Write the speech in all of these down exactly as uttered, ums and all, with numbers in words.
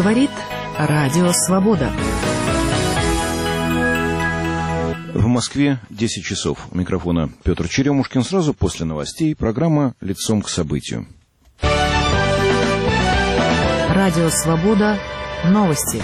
Говорит Радио Свобода. В Москве десять часов. У микрофона Петр Черемушкин. Сразу после новостей программа «Лицом к событию». Радио Свобода. Новости.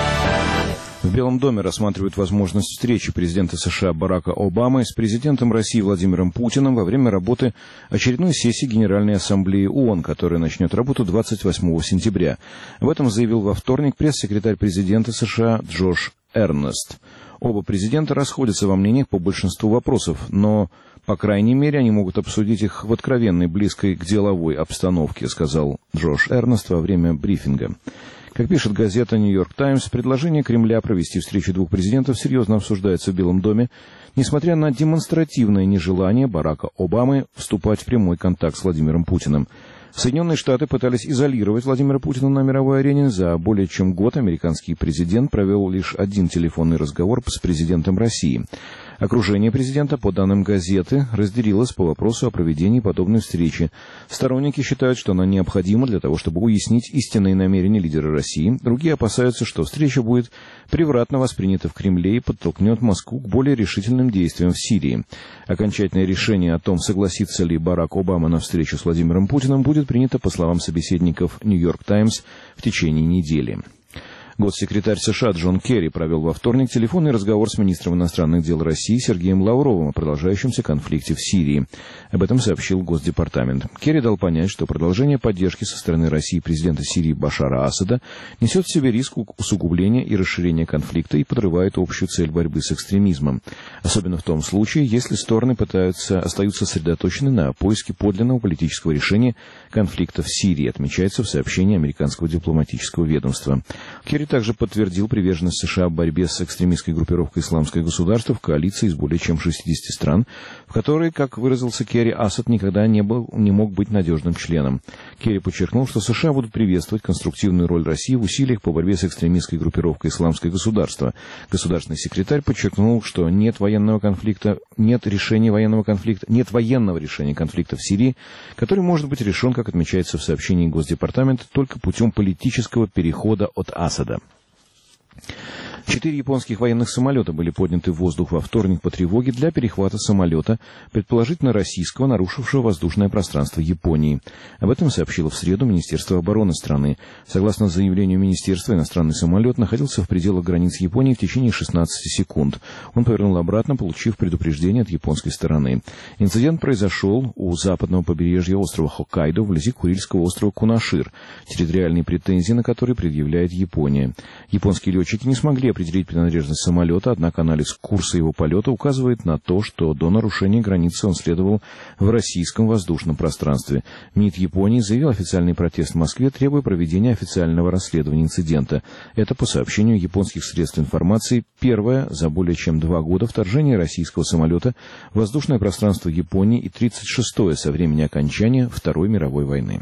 В Белом доме рассматривают возможность встречи президента США Барака Обамы с президентом России Владимиром Путиным во время работы очередной сессии Генеральной Ассамблеи ООН, которая начнет работу двадцать восьмого сентября. Об этом заявил во вторник пресс-секретарь президента США Джош Эрнест. Оба президента расходятся во мнениях по большинству вопросов, но, по крайней мере, они могут обсудить их в откровенной, близкой к деловой обстановке, сказал Джош Эрнест во время брифинга. Как пишет газета «Нью-Йорк Таймс», предложение Кремля провести встречу двух президентов серьезно обсуждается в Белом доме, несмотря на демонстративное нежелание Барака Обамы вступать в прямой контакт с Владимиром Путиным. Соединенные Штаты пытались изолировать Владимира Путина на мировой арене. За более чем год американский президент провел лишь один телефонный разговор с президентом России. Окружение президента, по данным газеты, разделилось по вопросу о проведении подобной встречи. Сторонники считают, что она необходима для того, чтобы уяснить истинные намерения лидера России. Другие опасаются, что встреча будет превратно воспринята в Кремле и подтолкнет Москву к более решительным действиям в Сирии. Окончательное решение о том, согласится ли Барак Обама на встречу с Владимиром Путиным, будет принято, по словам собеседников «Нью-Йорк Таймс», в течение недели. Госсекретарь США Джон Керри провел во вторник телефонный разговор с министром иностранных дел России Сергеем Лавровым о продолжающемся конфликте в Сирии. Об этом сообщил Госдепартамент. Керри дал понять, что продолжение поддержки со стороны России президента Сирии Башара Асада несет в себе риск усугубления и расширения конфликта и подрывает общую цель борьбы с экстремизмом. Особенно в том случае, если стороны пытаются, остаются сосредоточены на поиске подлинного политического решения конфликта в Сирии, отмечается в сообщении американского дипломатического ведомства. Керри также подтвердил приверженность США в борьбе с экстремистской группировкой «Исламское государство» в коалиции из более чем шестидесяти стран, в которой, как выразился Керри, Асад никогда не, был, не мог быть надежным членом. Керри подчеркнул, что США будут приветствовать конструктивную роль России в усилиях по борьбе с экстремистской группировкой «Исламское государство». Государственный секретарь подчеркнул, что нет военного конфликта, нет решения военного конфликта, нет военного решения конфликта в Сирии, который может быть решен, как отмечается в сообщении Госдепартамента, только путем политического перехода от Асада. Четыре японских военных самолета были подняты в воздух во вторник по тревоге для перехвата самолета, предположительно российского, нарушившего воздушное пространство Японии. Об этом сообщило в среду Министерство обороны страны. Согласно заявлению министерства, иностранный самолет находился в пределах границ Японии в течение шестнадцати секунд. Он повернул обратно, получив предупреждение от японской стороны. Инцидент произошел у западного побережья острова Хоккайдо, вблизи Курильского острова Кунашир, территориальные претензии на которые предъявляет Япония. Японские летчики не смогли определить принадлежность самолета, однако анализ курса его полета указывает на то, что до нарушения границы он следовал в российском воздушном пространстве. МИД Японии заявил официальный протест в Москве, требуя проведения официального расследования инцидента. Это, по сообщению японских средств информации, первое за более чем два года вторжение российского самолета в воздушное пространство Японии и тридцать шестое со времени окончания Второй мировой войны.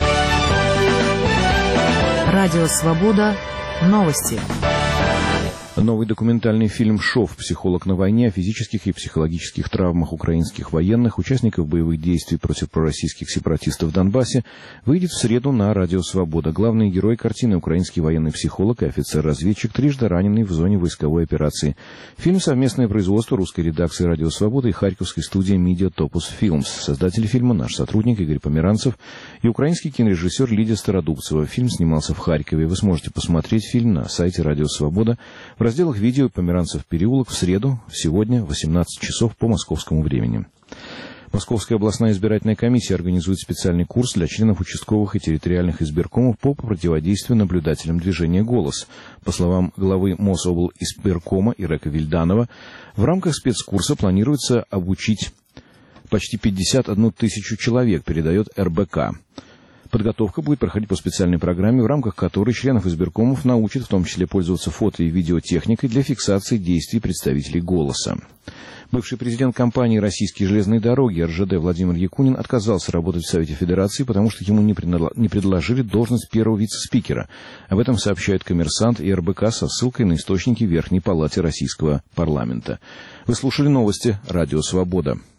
Радио Свобода. Новости. Новый документальный фильм «Шов. Психолог на войне» о физических и психологических травмах украинских военных, участников боевых действий против пророссийских сепаратистов в Донбассе, выйдет в среду на Радио Свобода. Главный герой картины — украинский военный психолог и офицер-разведчик, трижды раненый в зоне войсковой операции. Фильм — совместное производство русской редакции Радио Свобода и харьковской студии Media Topus Films. Создатель фильма — наш сотрудник Игорь Померанцев и украинский кинорежиссер Лидия Стародубцева. Фильм снимался в Харькове. Вы сможете посмотреть фильм на сайте Радио Свобода в разделах «Видео» «Померанцев переулок» в среду, сегодня, в восемнадцать часов по московскому времени. Московская областная избирательная комиссия организует специальный курс для членов участковых и территориальных избиркомов по противодействию наблюдателям движения «Голос». По словам главы Мособлизбиркома Ирека Вильданова, в рамках спецкурса планируется обучить почти пятьдесят одну тысячу человек, передает эр бэ ка. Подготовка будет проходить по специальной программе, в рамках которой членов избиркомов научат в том числе пользоваться фото- и видеотехникой для фиксации действий представителей «Голоса». Бывший президент компании «Российские железные дороги» эр жэ дэ Владимир Якунин отказался работать в Совете Федерации, потому что ему не предложили должность первого вице-спикера. Об этом сообщают «Коммерсант» и эр бэ ка со ссылкой на источники Верхней Палаты Российского парламента. Вы слушали новости «Радио Свобода».